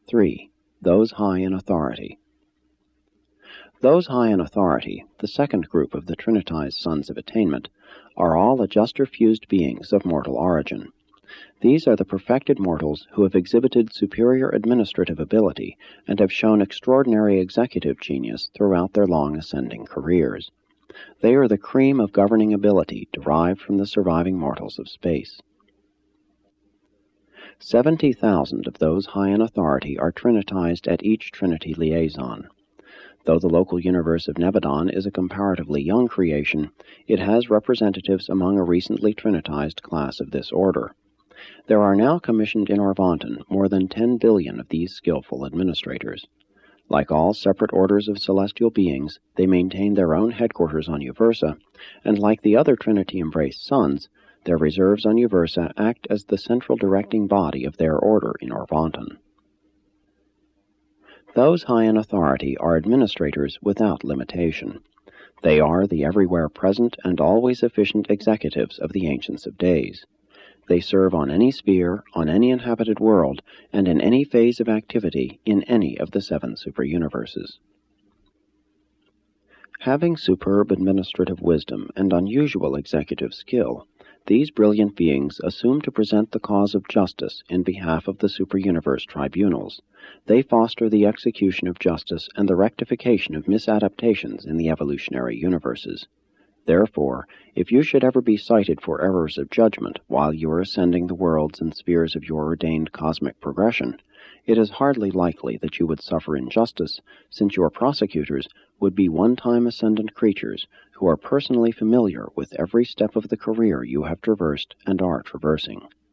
3. Those high in authority. Those high in authority, the second group of the Trinitized sons of attainment, are all adjuster-fused beings of mortal origin. These are the perfected mortals who have exhibited superior administrative ability and have shown extraordinary executive genius throughout their long ascending careers. They are the cream of governing ability derived from the surviving mortals of space. 70,000 of those high in authority are Trinitized at each Trinity liaison. Though the local universe of Nebadon is a comparatively young creation, it has representatives among a recently Trinitized class of this order. There are now commissioned in Orvonton more than 10 billion of these skillful administrators. Like all separate orders of celestial beings, they maintain their own headquarters on Uversa, and like the other Trinity-embraced sons, their reserves on Uversa act as the central directing body of their order in Orvonton. Those high in authority are administrators without limitation. They are the everywhere present and always efficient executives of the Ancients of Days. They serve on any sphere, on any inhabited world, and in any phase of activity in any of the 7 superuniverses. Having superb administrative wisdom and unusual executive skill, these brilliant beings assume to present the cause of justice in behalf of the superuniverse tribunals. They foster the execution of justice and the rectification of misadaptations in the evolutionary universes. Therefore, if you should ever be cited for errors of judgment while you are ascending the worlds and spheres of your ordained cosmic progression, it is hardly likely that you would suffer injustice, since your prosecutors would be one-time ascendant creatures who are personally familiar with every step of the career you have traversed and are traversing.